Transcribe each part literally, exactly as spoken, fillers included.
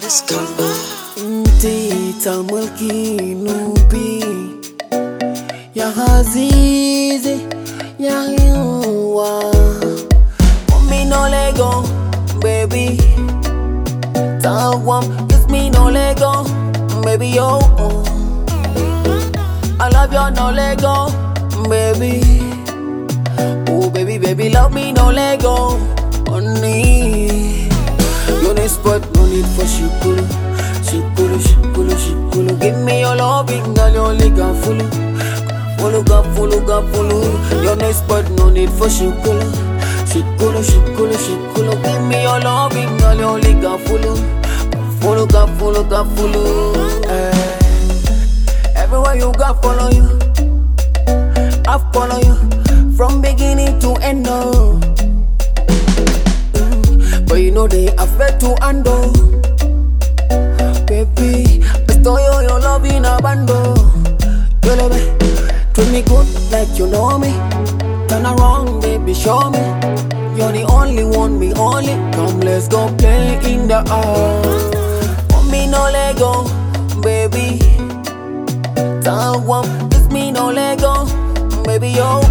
hottest combo. Tita Mulki Nubi Ya Hazizi Ya Hiwa Me no Lego, baby. Tawam, kiss me no Lego, baby yo. I love you no Lego, baby. Oh baby, baby, love me no Lego, honey. You need spot, no need for shukulu, shukulu, shukulu, shukulu. Give me your loving, girl, you only got fulu, fulu, got fulu, got fulu. You need spot, no need for shukulu, shukulu, shukulu, shukulu. Give me your loving, girl, you only got fulu, fulu, got fulu, got fulu. Eh. Everywhere you got, follow you. I follow you from beginning to end. No. Mm. But you know they afraid to handle. Baby, bestow you your love in a bundle. You love me, treat me good like you know me. Turn around, baby, show me. You're the only one, me only. Come, let's go play in the house. Want me no Lego, baby. Tawam, kiss me no Lego, baby yo.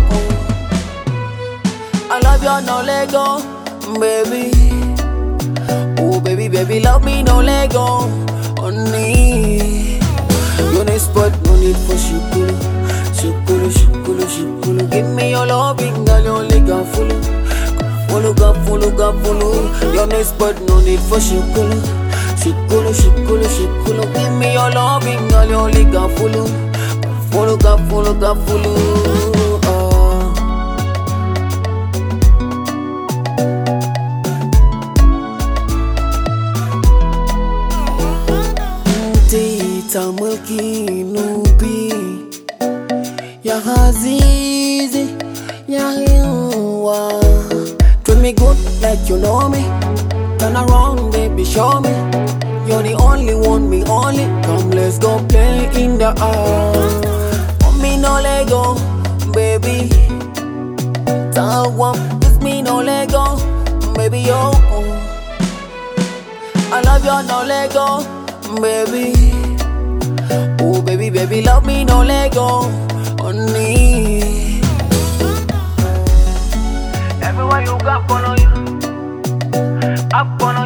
I love you no Lego, baby. Oh baby, baby, love me no Lego, honey. You need spot, no need for shukulu, shukulu, shukulu, shukulu. Give me your loving, girl, you only got fulu, fulu, got fulu, got fulu. You need spot, no need for shukulu, shukulu, shukulu, shukulu. Give me your loving, girl, you only got fulu, fulu, got fulu, got fulu. Oh. Tita Mulki Nubi Ya Hazizi Ya Hiwa. Treat me good like you know me. Turn around, baby, show me. You're the only one, me only. Come, let's go play in the house. Want me no Lego, baby. Tawam, kiss me no Lego, baby yo. I love you no Lego, baby. Oh baby, baby, love me no Lego, honey. Everywhere you got, follow you. I follow